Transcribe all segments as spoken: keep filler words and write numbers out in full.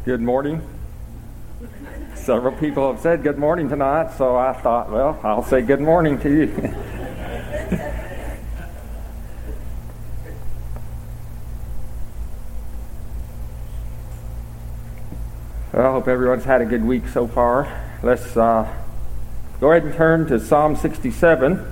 Good morning. Several people have said good morning tonight, so I thought, well, I'll say good morning to you. Well, I hope everyone's had a good week so far. Let's uh, go ahead and turn to Psalm sixty-seven.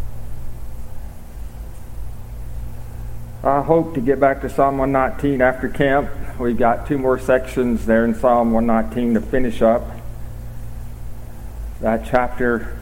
I hope to get back to Psalm one nineteen after camp. We've got two more sections there in Psalm one nineteen to finish up that chapter.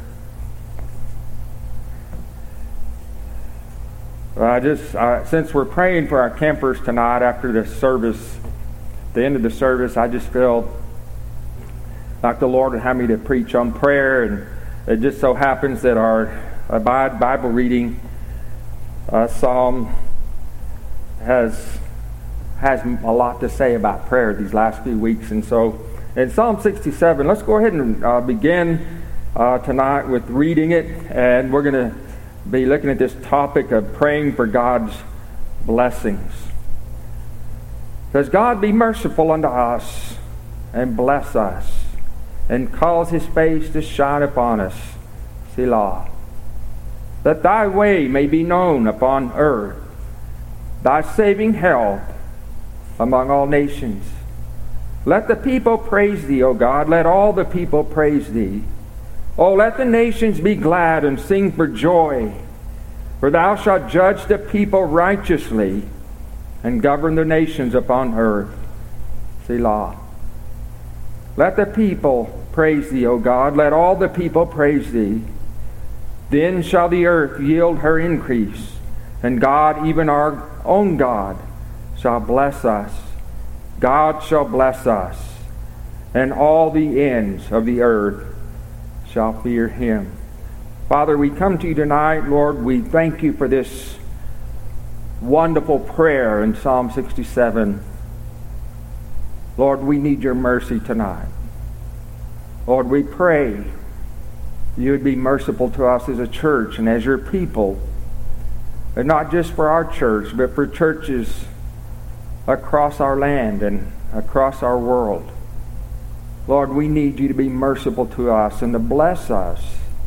I just, uh, since we're praying for our campers tonight after the service, the end of the service, I just feel like the Lord would have me to preach on prayer, and it just so happens that our Abide Bible reading uh, Psalm has has a lot to say about prayer these last few weeks. And so in Psalm sixty-seven, let's go ahead and uh, begin uh, tonight with reading it, and we're going to be looking at this topic of praying for God's blessings. Does God be merciful unto us and bless us and cause his face to shine upon us? Selah. That thy way may be known upon earth, thy saving help among all nations. Let the people praise thee, O God. Let all the people praise thee. O let the nations be glad and sing for joy. For thou shalt judge the people righteously and govern the nations upon earth. Selah. Let the people praise thee, O God. Let all the people praise thee. Then shall the earth yield her increase, and God, even our own God, shall bless us. God shall bless us, and all the ends of the earth shall fear him. Father, we come to you tonight, Lord. We thank you for this wonderful prayer in Psalm sixty-seven. Lord, we need your mercy tonight. Lord, we pray you would be merciful to us as a church and as your people, and not just for our church, but for churches across our land and across our world. Lord, we need you to be merciful to us and to bless us.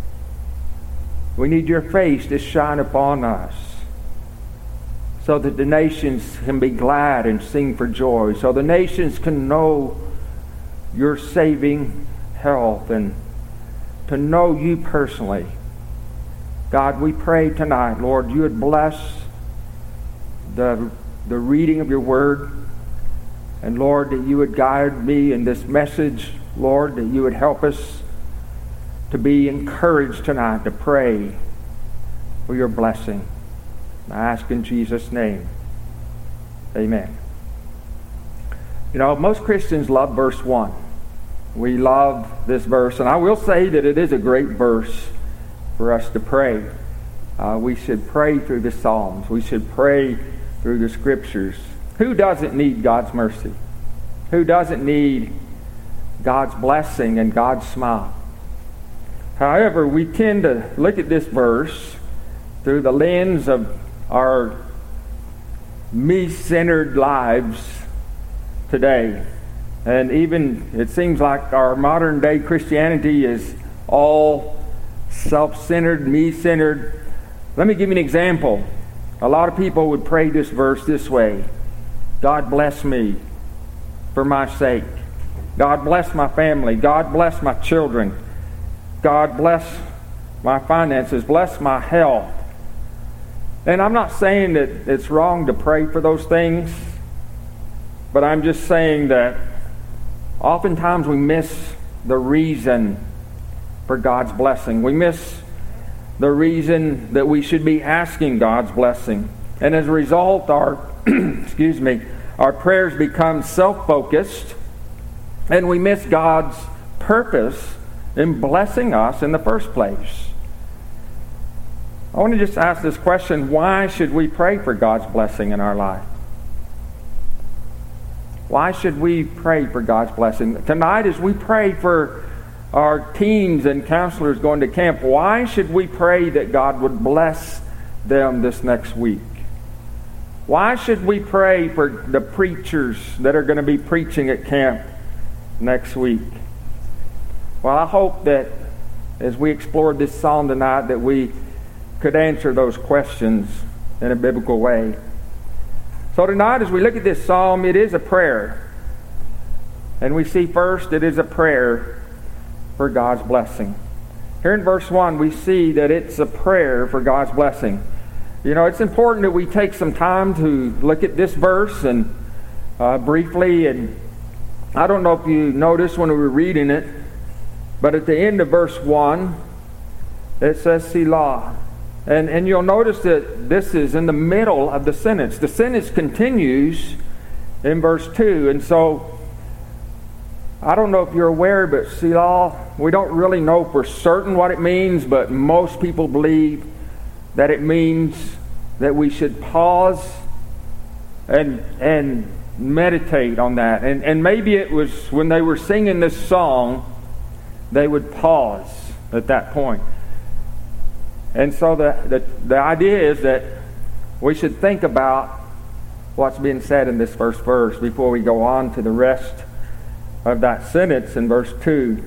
We need your face to shine upon us so that the nations can be glad and sing for joy, so the nations can know your saving health and to know you personally. God, we pray tonight, Lord, you would bless the, the reading of your word, and Lord, that you would guide me in this message, Lord, that you would help us to be encouraged tonight to pray for your blessing. I ask in Jesus' name, amen. You know, most Christians love verse one. We love this verse, and I will say that it is a great verse for us to pray. Uh, we should pray through the Psalms. We should pray through the Scriptures. Who doesn't need God's mercy? Who doesn't need God's blessing and God's smile? However, we tend to look at this verse through the lens of our me-centered lives today. And even it seems like our modern day Christianity is all self-centered, me-centered. Let me give you an example. A lot of people would pray this verse this way: God bless me for my sake. God bless my family. God bless my children. God bless my finances. Bless my health. And I'm not saying that it's wrong to pray for those things, but I'm just saying that oftentimes we miss the reason for God's blessing. We miss the reason that we should be asking God's blessing. And as a result, our excuse me, our prayers become self-focused, and we miss God's purpose in blessing us in the first place. I want to just ask this question: why should we pray for God's blessing in our life? Why should we pray for God's blessing? Tonight, as we pray for our teens and counselors going to camp, why should we pray that God would bless them this next week? Why should we pray for the preachers that are going to be preaching at camp next week? Well, I hope that as we explored this psalm tonight that we could answer those questions in a biblical way. So tonight as we look at this psalm, it is a prayer. And we see first it is a prayer for God's blessing. Here in verse one we see that it's a prayer for God's blessing. You know, it's important that we take some time to look at this verse and uh, briefly, and I don't know if you noticed when we were reading it, but at the end of verse one, it says Selah. And, and you'll notice that this is in the middle of the sentence. The sentence continues in verse two. And so, I don't know if you're aware, but Selah, we don't really know for certain what it means, but most people believe that it means that we should pause and and meditate on that. And, and maybe it was when they were singing this song, they would pause at that point. And so the, the, the idea is that we should think about what's being said in this first verse before we go on to the rest of that sentence in verse two.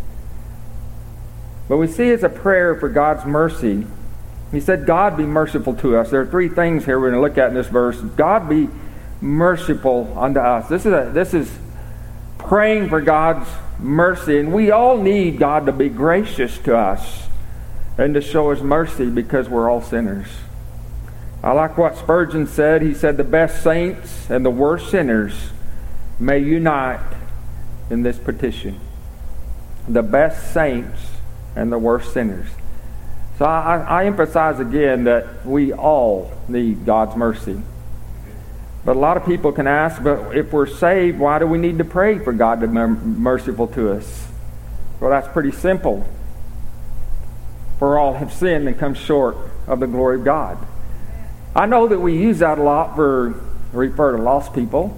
But we see it's a prayer for God's mercy. He said, God be merciful to us. There are three things here we're going to look at in this verse. God be merciful unto us. This is a, this is praying for God's mercy. And we all need God to be gracious to us and to show us mercy because we're all sinners. I like what Spurgeon said. He said, the best saints and the worst sinners may unite in this petition. The best saints and the worst sinners. So I, I emphasize again that we all need God's mercy. But a lot of people can ask, but if we're saved, why do we need to pray for God to be merciful to us? Well, that's pretty simple. For all have sinned and come short of the glory of God. I know that we use that a lot for refer to lost people.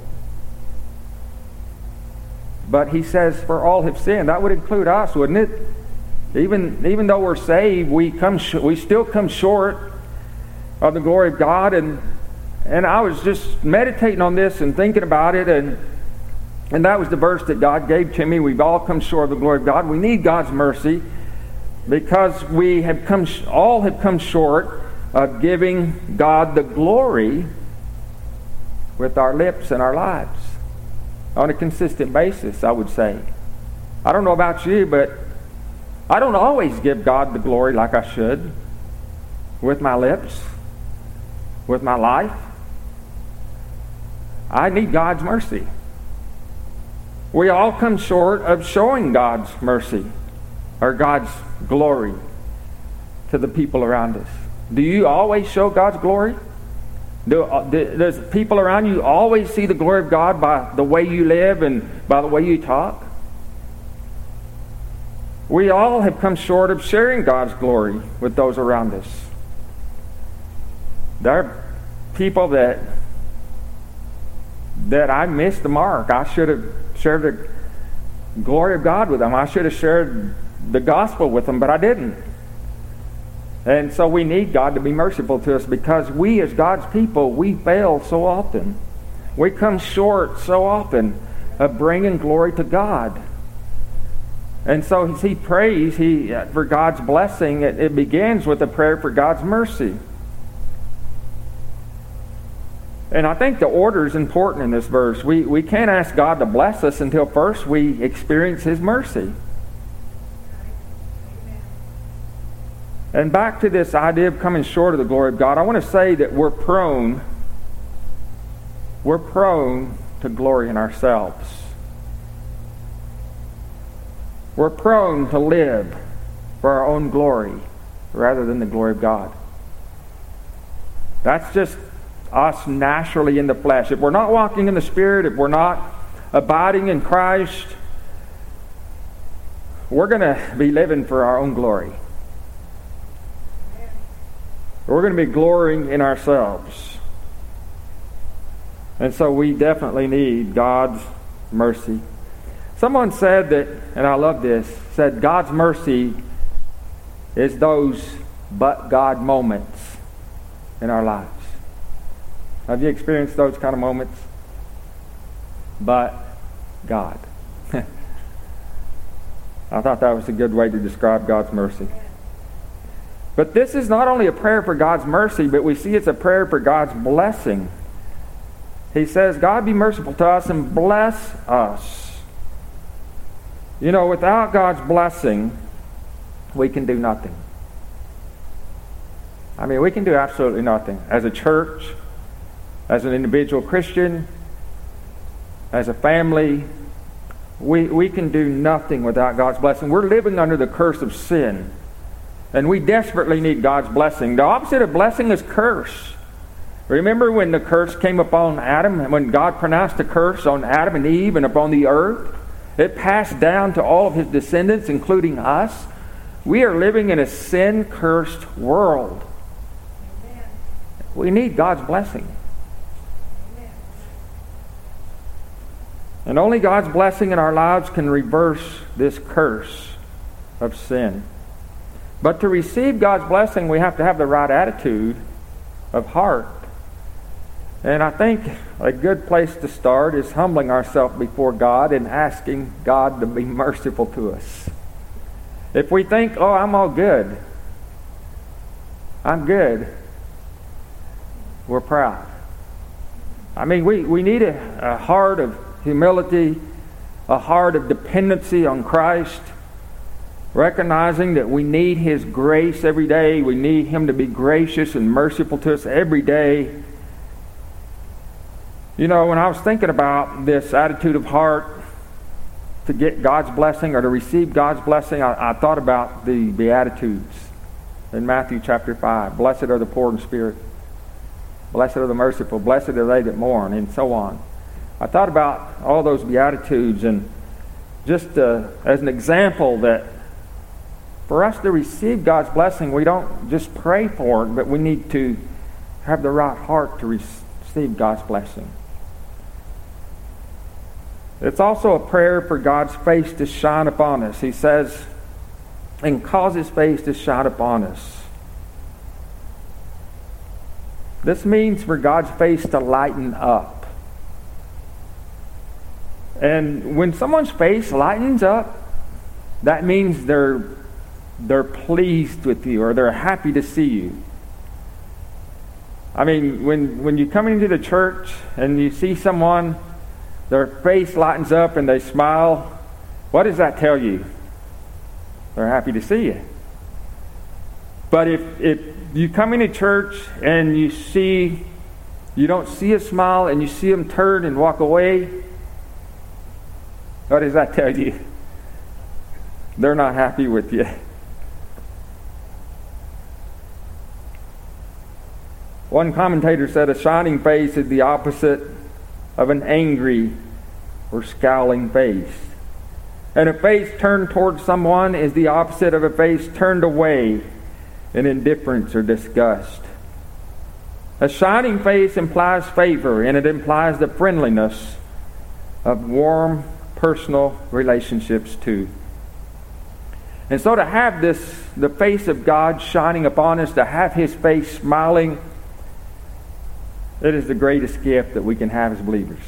But he says, for all have sinned. That would include us, wouldn't it? Even, even though we're saved, we come sh- we still come short of the glory of God. And and I was just meditating on this and thinking about it, and and that was the verse that God gave to me. We've all come short of the glory of God. We need God's mercy because we have come sh- all have come short of giving God the glory with our lips and our lives on a consistent basis, I would say. I don't know about you, but I don't always give God the glory like I should with my lips, with my life. I need God's mercy. We all come short of showing God's mercy or God's glory to the people around us. Do you always show God's glory? Do, does people around you always see the glory of God by the way you live and by the way you talk? We all have come short of sharing God's glory with those around us. There are people that that I missed the mark. I should have shared the glory of God with them. I should have shared the gospel with them, but I didn't. And so we need God to be merciful to us because we as God's people, we fail so often. We come short so often of bringing glory to God. And so as he prays he, for God's blessing, it, it begins with a prayer for God's mercy. And I think the order is important in this verse. We, we can't ask God to bless us until first we experience his mercy. And back to this idea of coming short of the glory of God, I want to say that we're prone, we're prone to glory in ourselves. We're prone to live for our own glory rather than the glory of God. That's just us naturally in the flesh. If we're not walking in the Spirit, if we're not abiding in Christ, we're going to be living for our own glory. We're going to be glorying in ourselves. And so we definitely need God's mercy. Someone said that, and I love this, said God's mercy is those but God moments in our lives. Have you experienced those kind of moments? But God. I thought that was a good way to describe God's mercy. But this is not only a prayer for God's mercy, but we see it's a prayer for God's blessing. He says, God be merciful to us and bless us. You know, without God's blessing, we can do nothing. I mean, we can do absolutely nothing. As a church, as an individual Christian, as a family, we, we can do nothing without God's blessing. We're living under the curse of sin. And we desperately need God's blessing. The opposite of blessing is curse. Remember when the curse came upon Adam, and when God pronounced a curse on Adam and Eve and upon the earth? It passed down to all of his descendants, including us. We are living in a sin-cursed world. Amen. We need God's blessing. Amen. And only God's blessing in our lives can reverse this curse of sin. But to receive God's blessing, we have to have the right attitude of heart. And I think a good place to start is humbling ourselves before God and asking God to be merciful to us. If we think, oh, I'm all good, I'm good, we're proud. I mean, we, we need a, a heart of humility, a heart of dependency on Christ, recognizing that we need His grace every day. We need Him to be gracious and merciful to us every day. You know, when I was thinking about this attitude of heart to get God's blessing or to receive God's blessing, I, I thought about the Beatitudes in Matthew chapter five. Blessed are the poor in spirit. Blessed are the merciful. Blessed are they that mourn, and so on. I thought about all those Beatitudes, and just uh, as an example that for us to receive God's blessing, we don't just pray for it, but we need to have the right heart to receive God's blessing. It's also a prayer for God's face to shine upon us. He says, and cause His face to shine upon us. This means for God's face to lighten up. And when someone's face lightens up, that means they're they're pleased with you or they're happy to see you. I mean, when, when you come into the church and you see someone, their face lightens up and they smile, what does that tell you? They're happy to see you. But if, if you come into church and you see, you don't see a smile and you see them turn and walk away, what does that tell you? They're not happy with you. One commentator said a shining face is the opposite of an angry or scowling face. And a face turned toward someone is the opposite of a face turned away in indifference or disgust. A shining face implies favor, and it implies the friendliness of warm personal relationships too. And so to have this, the face of God shining upon us, to have His face smiling, it is the greatest gift that we can have as believers.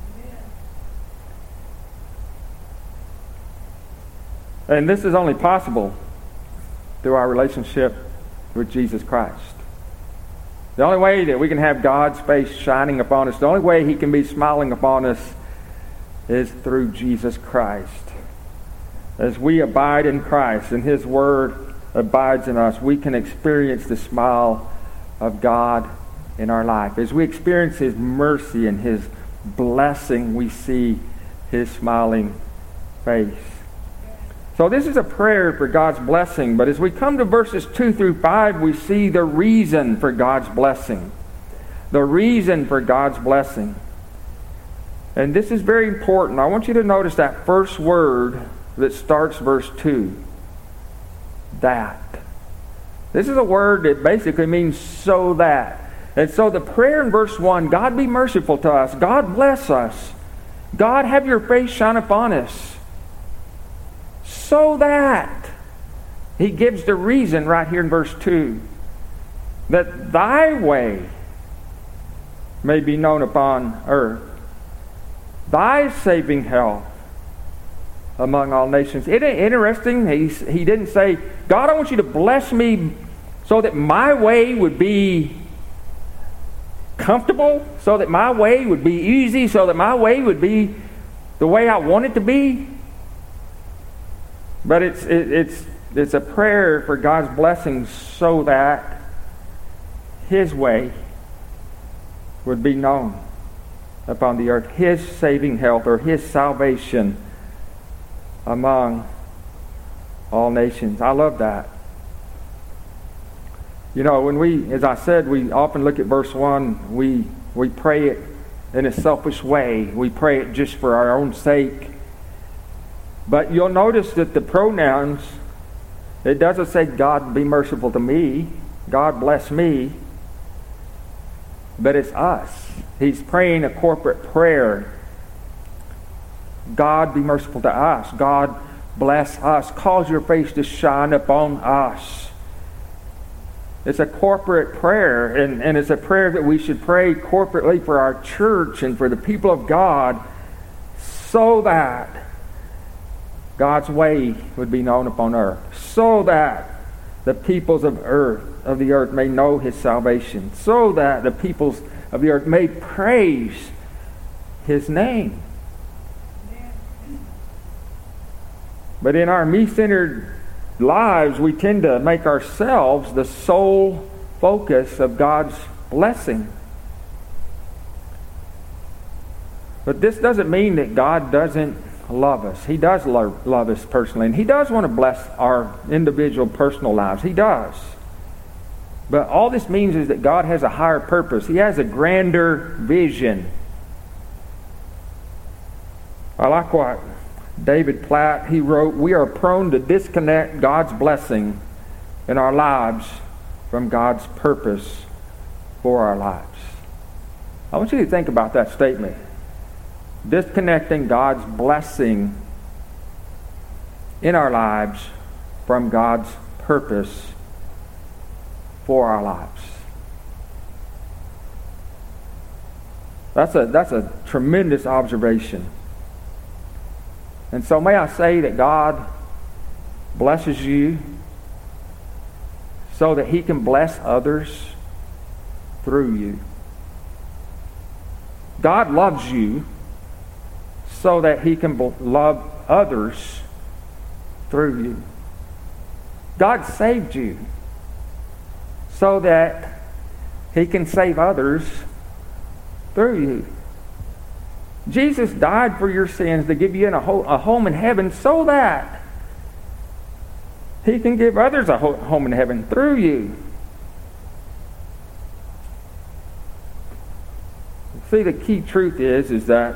And this is only possible through our relationship with Jesus Christ. The only way that we can have God's face shining upon us, the only way He can be smiling upon us is through Jesus Christ. As we abide in Christ and His Word abides in us, we can experience the smile of God in our life. As we experience His mercy and His blessing, we see His smiling face. So this is a prayer for God's blessing, but as we come to verses two through five, we see the reason for God's blessing. The reason for God's blessing. And this is very important. I want you to notice that first word that starts verse two. That. This is a word that basically means so that. And so the prayer in verse one, God be merciful to us. God bless us. God have your face shine upon us. So that. He gives the reason right here in verse two. That thy way may be known upon earth. Thy saving health among all nations. Isn't it interesting? He, he didn't say, God, I want you to bless me so that my way would be comfortable, so that my way would be easy, so that my way would be the way I want it to be. But it's it, it's it's a prayer for God's blessings so that His way would be known upon the earth. His saving health or His salvation among all nations. I love that. You know, when we, as I said, we often look at verse one, we we pray it in a selfish way. We pray it just for our own sake. But you'll notice that the pronouns, it doesn't say, God be merciful to me, God bless me, but it's us. He's praying a corporate prayer. God be merciful to us. God bless us. Cause your face to shine upon us. It's a corporate prayer, and, and it's a prayer that we should pray corporately for our church and for the people of God, so that God's way would be known upon earth, so that the peoples of earth of the earth may know His salvation, so that the peoples of the earth may praise His name. But in our me-centered lives, we tend to make ourselves the sole focus of God's blessing. But this doesn't mean that God doesn't love us. He does love, love us personally, and He does want to bless our individual personal lives. He does. But all this means is that God has a higher purpose. He has a grander vision. I like what David Platt, he wrote, we are prone to disconnect God's blessing in our lives from God's purpose for our lives. I want you to think about that statement. Disconnecting God's blessing in our lives from God's purpose for our lives. That's a, that's a tremendous observation. And so may I say that God blesses you so that He can bless others through you. God loves you so that He can love others through you. God saved you so that He can save others through you. Jesus died for your sins to give you a home in heaven so that He can give others a home in heaven through you. See, the key truth is, is that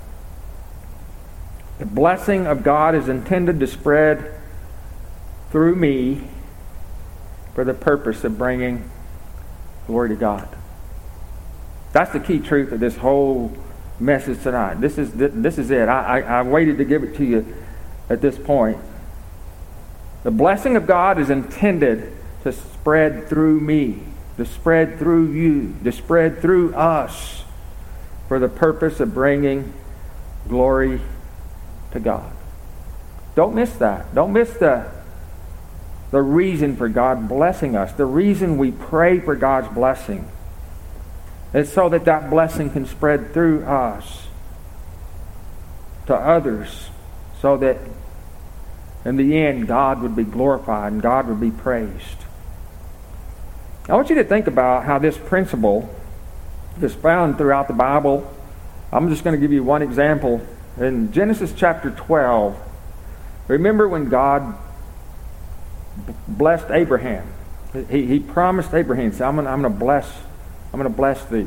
the blessing of God is intended to spread through me for the purpose of bringing glory to God. That's the key truth of this whole message tonight. This is this is it. I, I, I waited to give it to you at this point. The blessing of God is intended to spread through me, to spread through you, to spread through us for the purpose of bringing glory to God. Don't miss that. Don't miss the, the reason for God blessing us. The reason we pray for God's blessing is so that that blessing can spread through us to others, so that in the end God would be glorified and God would be praised. I want you to think about how this principle is found throughout the Bible. I'm just going to give you one example. In Genesis chapter twelve, remember when God blessed Abraham? He, he promised Abraham, he said, I'm going I'm to bless I'm going to bless thee.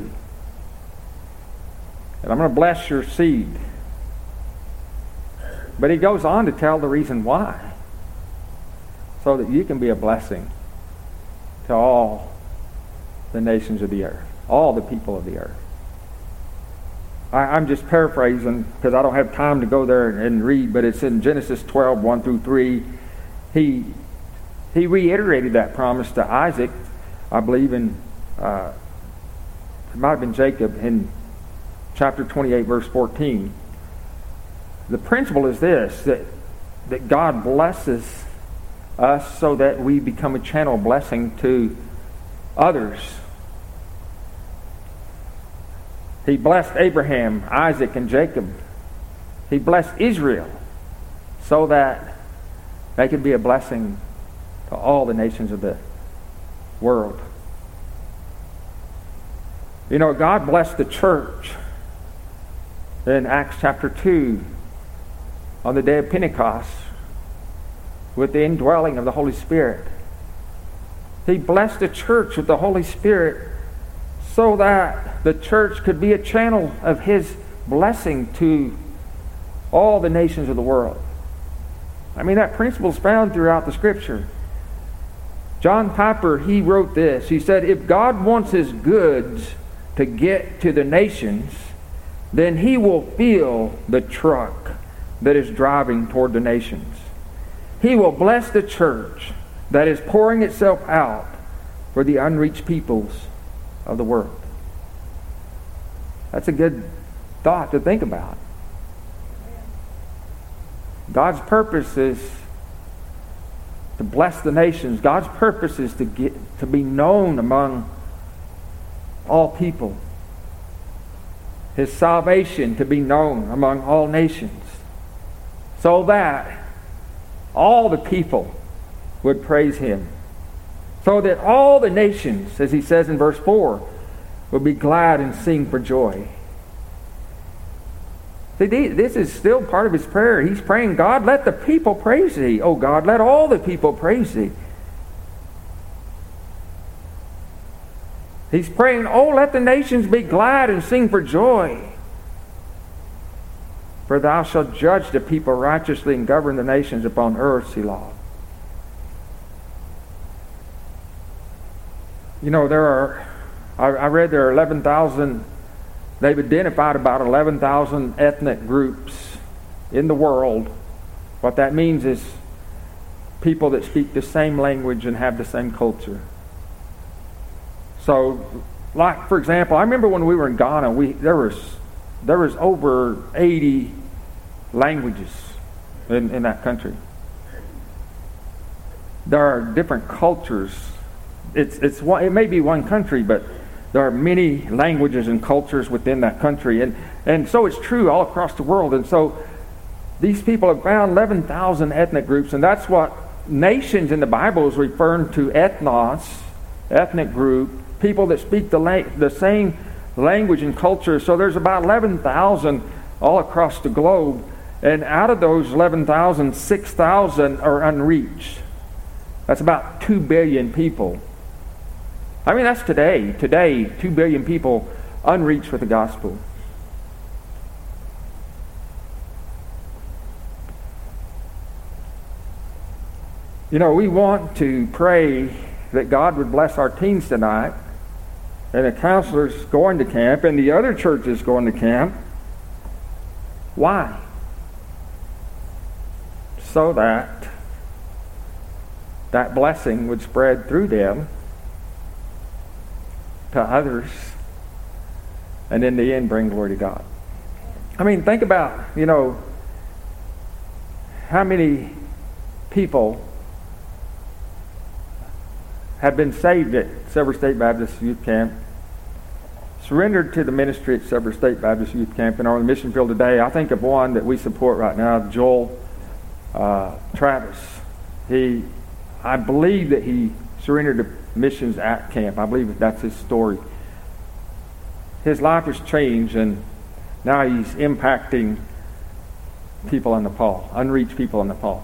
And I'm going to bless your seed. But he goes on to tell the reason why. So that you can be a blessing to all the nations of the earth. All the people of the earth. I, I'm just paraphrasing because I don't have time to go there and read, but it's in Genesis twelve, one through three. He, he reiterated that promise to Isaac, I believe in... Uh, it might have been Jacob in chapter twenty-eight, verse fourteen. The principle is this, that, that God blesses us so that we become a channel of blessing to others. He blessed Abraham, Isaac, and Jacob. He blessed Israel so that they could be a blessing to all the nations of the world. You know, God blessed the church in Acts chapter two on the day of Pentecost with the indwelling of the Holy Spirit. He blessed the church with the Holy Spirit so that the church could be a channel of His blessing to all the nations of the world. I mean, that principle is found throughout the Scripture. John Piper, he wrote this. He said, if God wants His goods to get to the nations, then He will fill the truck that is driving toward the nations. He will bless the church that is pouring itself out for the unreached peoples of the world. That's a good thought to think about. God's purpose is to bless the nations. God's purpose is to get to be known among all people. His salvation to be known among all nations, so that all the people would praise Him. So that all the nations, as He says in verse four, would be glad and sing for joy. See, this is still part of his prayer. He's praying, God, let the people praise Thee. Oh God, let all the people praise Thee. He's praying, oh, let the nations be glad and sing for joy. For Thou shalt judge the people righteously and govern the nations upon earth, Selah. You know, there are, I, I read there are eleven thousand, they've identified about eleven thousand ethnic groups in the world. What that means is people that speak the same language and have the same culture. So, like, for example, I remember when we were in Ghana, we there was there was over eighty languages in, in that country. There are different cultures. It's it's one, it may be one country, but there are many languages and cultures within that country, and and so it's true all across the world. And so these people have found eleven thousand ethnic groups, and that's what nations in the Bible is referring to: ethnos, ethnic group. People that speak the la- the same language and culture. So there's about eleven thousand all across the globe. And out of those eleven thousand, six thousand are unreached. That's about two billion people. I mean, that's today. Today, two billion people unreached with the gospel. You know, we want to pray that God would bless our teens tonight, and the counselors going to camp, and the other churches going to camp. Why? So that that blessing would spread through them to others, and in the end bring glory to God. I mean, think about, you know, how many people have been saved at Silver State Baptist Youth Camp, surrendered to the ministry at Silver State Baptist Youth Camp, and are on the mission field today. I think of one that we support right now, Joel uh, Travis. He, I believe that he surrendered to missions at camp. I believe that's his story. His life has changed, and now he's impacting people in Nepal, unreached people in Nepal.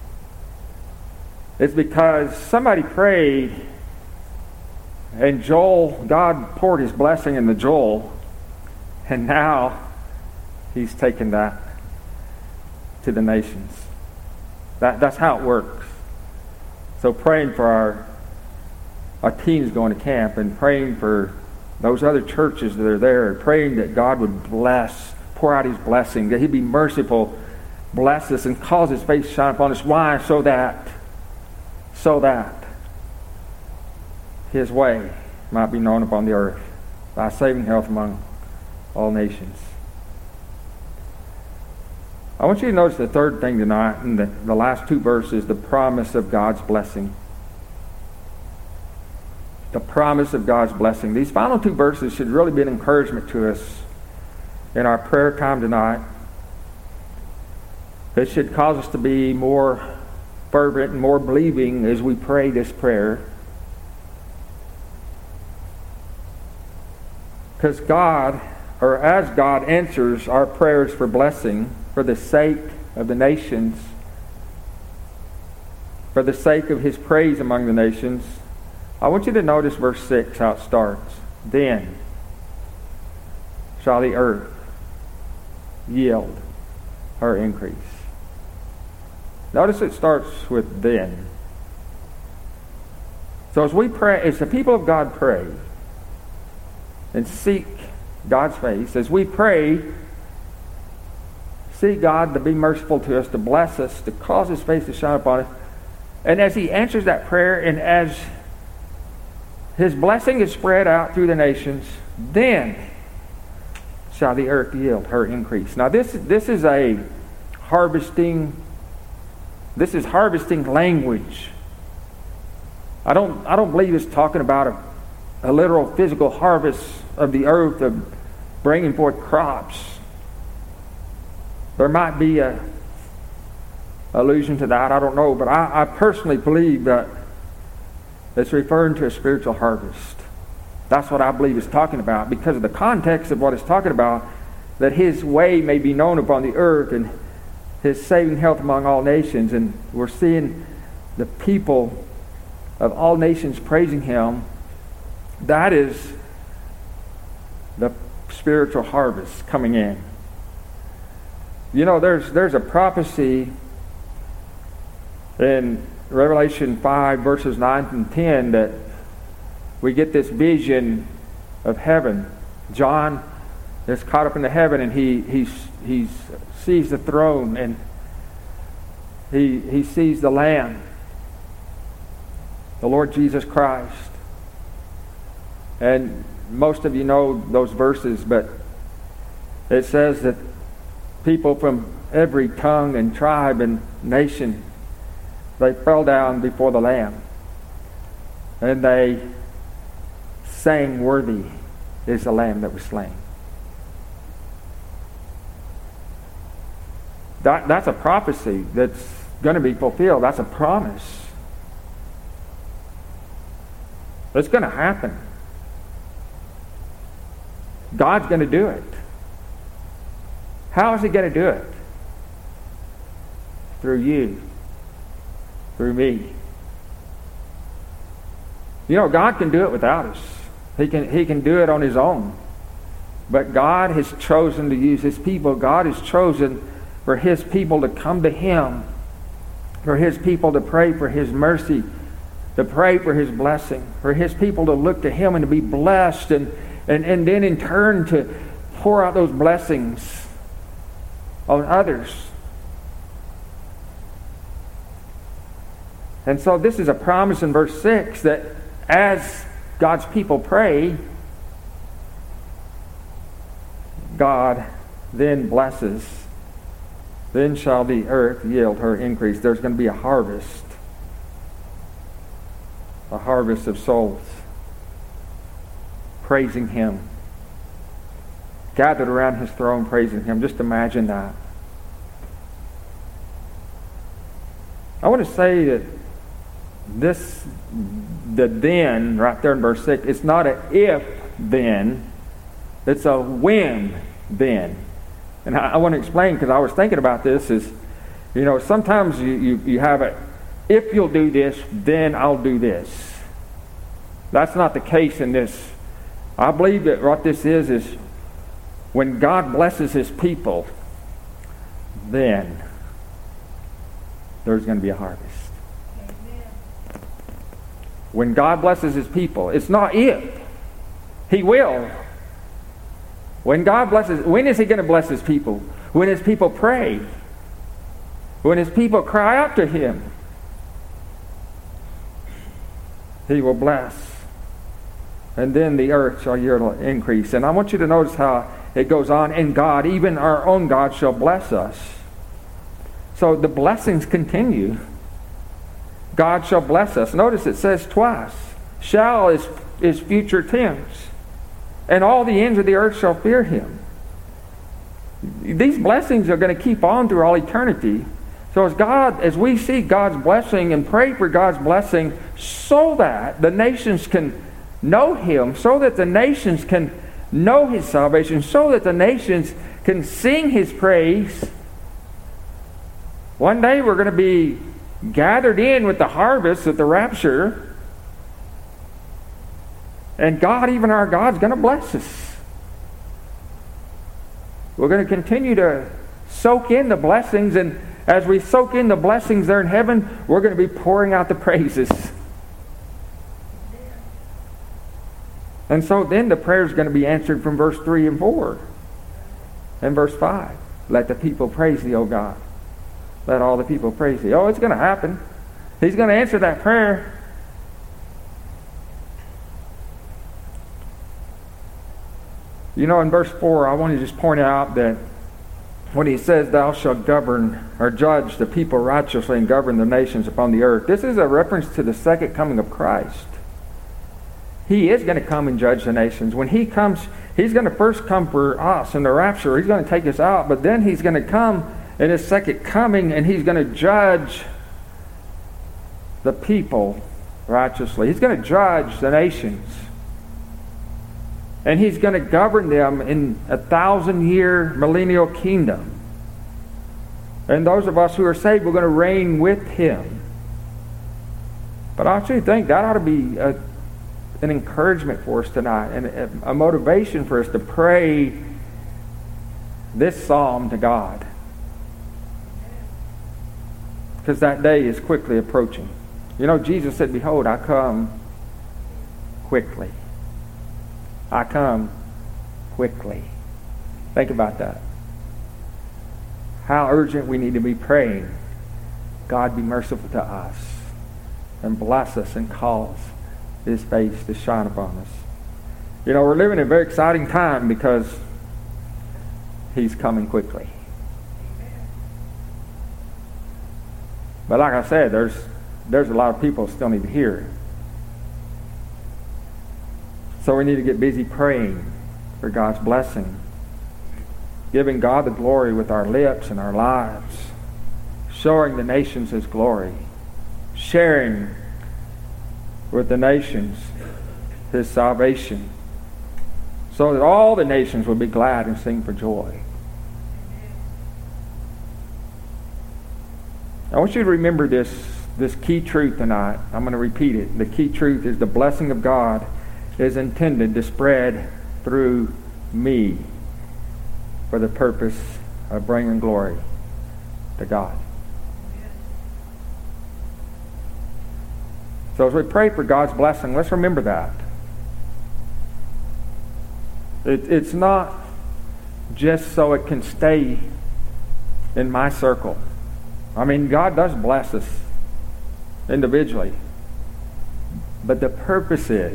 It's because somebody prayed, and Joel, God poured His blessing into Joel, and now he's taken that to the nations. That, that's how it works. So praying for our, our teens going to camp, and praying for those other churches that are there, praying that God would bless, pour out His blessing, that He'd be merciful, bless us, and cause His face to shine upon us. Why? So that so that His way might be known upon the earth. thy saving health among all nations. I want you to notice the third thing tonight, in the, the last two verses, the promise of God's blessing. The promise of God's blessing. These final two verses should really be an encouragement to us in our prayer time tonight. It should cause us to be more fervent and more believing as we pray this prayer. Because God, or as God answers our prayers for blessing, for the sake of the nations, for the sake of His praise among the nations, I want you to notice verse six, how it starts. Then shall the earth yield her increase. Notice it starts with then. So as we pray, as the people of God pray and seek God's face, as we pray, seek God to be merciful to us, to bless us, to cause His face to shine upon us, and as He answers that prayer, and as His blessing is spread out through the nations, then shall the earth yield her increase. Now this, this is a harvesting, this is harvesting language. I don't, I don't believe it's talking about a, a literal physical harvest of the earth, of bringing forth crops. There might be a allusion to that, I don't know, but I, I personally believe that it's referring to a spiritual harvest. That's what I believe it's talking about, because of the context of what it's talking about, that His way may be known upon the earth and His saving health among all nations. And we're seeing the people of all nations praising Him. That is the spiritual harvest coming in. You know, there's there's a prophecy in Revelation five, verses nine and ten, that we get this vision of heaven. John is caught up into heaven, and he he he sees the throne, and he he sees the Lamb, the Lord Jesus Christ. And most of you know those verses, but it says that people from every tongue and tribe and nation, they fell down before the Lamb, and they sang, "Worthy is the Lamb that was slain." That, that's a prophecy that's going to be fulfilled. That's a promise. It's going to happen. God's going to do it. How is He going to do it? Through you. Through me. You know, God can do it without us. He can, he can do it on His own. But God has chosen to use His people. God has chosen for His people to come to Him. For His people to pray for His mercy. To pray for His blessing. For His people to look to Him and to be blessed. And, and, and then in turn to pour out those blessings on others. And so this is a promise in verse six that as God's people pray, God then blesses. Then shall the earth yield her increase. There's going to be a harvest. A harvest of souls praising Him. Gathered around His throne praising Him. Just imagine that. I want to say that this, the then, right there in verse six, it's not a if then, it's a when then. And I, I want to explain, because I was thinking about this, is, you know, sometimes you, you, you have a, if you'll do this, then I'll do this. That's not the case in this. I believe that what this is, is when God blesses His people, then there's going to be a harvest. When God blesses His people, it's not if. He will. When God blesses, when is He going to bless His people? When His people pray. When His people cry out to Him. He will bless. And then the earth shall yield increase. And I want you to notice how it goes on. And God, even our own God, shall bless us. So the blessings continue. God shall bless us. Notice it says twice. Shall is, is future tense. And all the ends of the earth shall fear him. These blessings are going to keep on through all eternity. So as God, as we see God's blessing and pray for God's blessing, so that the nations can know him, so that the nations can know his salvation, so that the nations can sing his praise. One day we're going to be gathered in with the harvest at the rapture. And God, even our God, is going to bless us. We're going to continue to soak in the blessings, and as we soak in the blessings there in heaven, we're going to be pouring out the praises. And so then the prayer is going to be answered from verse three and four. And verse five. Let the people praise thee, O God. Let all the people praise thee. Oh, it's going to happen. He's going to answer that prayer. You know, in verse four, I want to just point out that when he says, thou shalt govern or judge the people righteously and govern the nations upon the earth, this is a reference to the second coming of Christ. He is going to come and judge the nations. When he comes, he's going to first come for us in the rapture. He's going to take us out, but then he's going to come in his second coming, and he's going to judge the people righteously. He's going to judge the nations. And he's going to govern them in a thousand-year millennial kingdom. And those of us who are saved, we're going to reign with him. But I actually think that ought to be a, an encouragement for us tonight, and a, a motivation for us to pray this psalm to God. Because that day is quickly approaching. You know, Jesus said, behold, I come quickly. I come quickly. Think about that. How urgent we need to be praying. God be merciful to us and bless us and cause his face to shine upon us. You know, we're living in a very exciting time because he's coming quickly. But like I said, there's there's a lot of people still need to hear it. So we need to get busy praying for God's blessing, giving God the glory with our lips and our lives, showing the nations his glory, sharing with the nations his salvation, so that all the nations will be glad and sing for joy. I want you to remember this, this key truth tonight. I'm going to repeat it. The key truth is the blessing of God is intended to spread through me for the purpose of bringing glory to God. So as we pray for God's blessing, let's remember that. It, it's not just so it can stay in my circle. I mean, God does bless us individually. But the purpose is,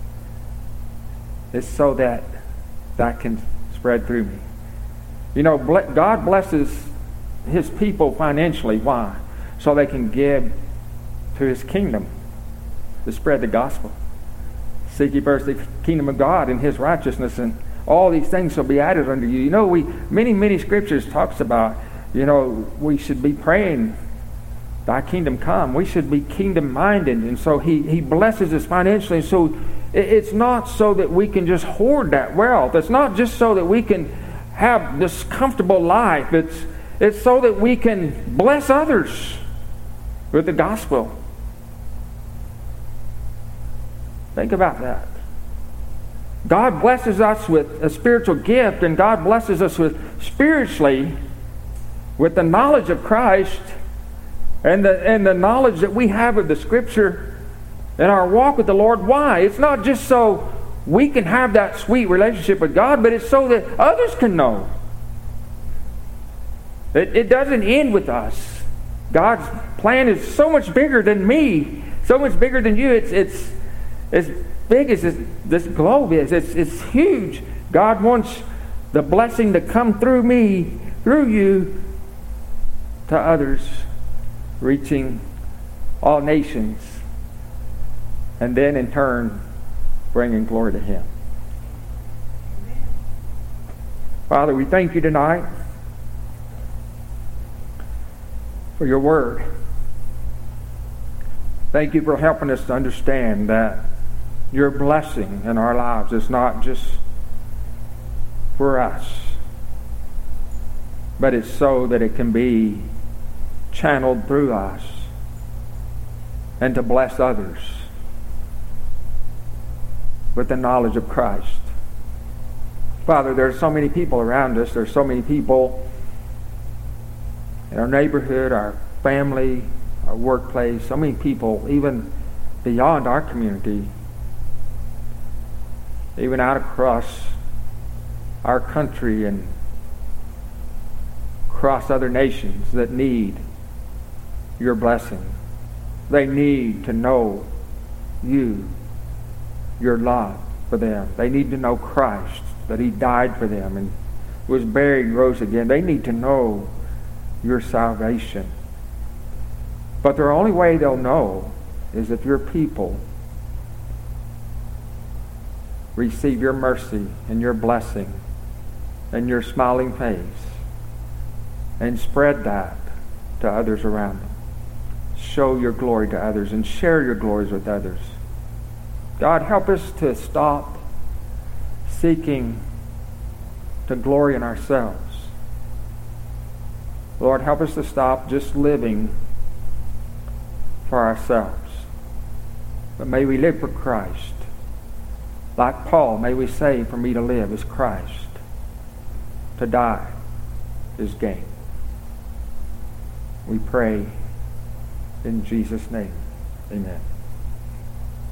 is so that that can spread through me. You know, God blesses his people financially. Why? So they can give to his kingdom, to spread the gospel. Seek ye first the kingdom of God and his righteousness, and all these things shall be added unto you. You know, we many, many scriptures talks about, you know, we should be praying, thy kingdom come. We should be kingdom minded. And so he, he blesses us financially. So it's not so that we can just hoard that wealth. It's not just so that we can have this comfortable life. It's, it's so that we can bless others with the gospel. Think about that. God blesses us with a spiritual gift, and God blesses us with spiritually with the knowledge of Christ and the and the knowledge that we have of the Scripture in our walk with the Lord. Why? It's not just so we can have that sweet relationship with God, but it's so that others can know. It, it doesn't end with us. God's plan is so much bigger than me, so much bigger than you. It's it's as big as this, this globe is, it's, it's huge. God wants the blessing to come through me, through you, to others, reaching all nations, and then in turn, bringing glory to Him. Father, we thank you tonight for your word. Thank you for helping us to understand that your blessing in our lives is not just for us, but it's so that it can be channeled through us and to bless others with the knowledge of Christ. Father, there are so many people around us. There are so many people in our neighborhood, our family, our workplace, so many people even beyond our community, even out across our country and across other nations that need your blessing. They need to know you, your love for them. They need to know Christ, that He died for them and was buried and rose again. They need to know your salvation. But the only way they'll know is if your people receive your mercy and your blessing and your smiling face and spread that to others around them. Show your glory to others and share your glories with others. God, help us to stop seeking to glory in ourselves. Lord, help us to stop just living for ourselves. But may we live for Christ. Like Paul, may we say, for me to live is Christ. To die is gain. We pray in Jesus' name. Amen.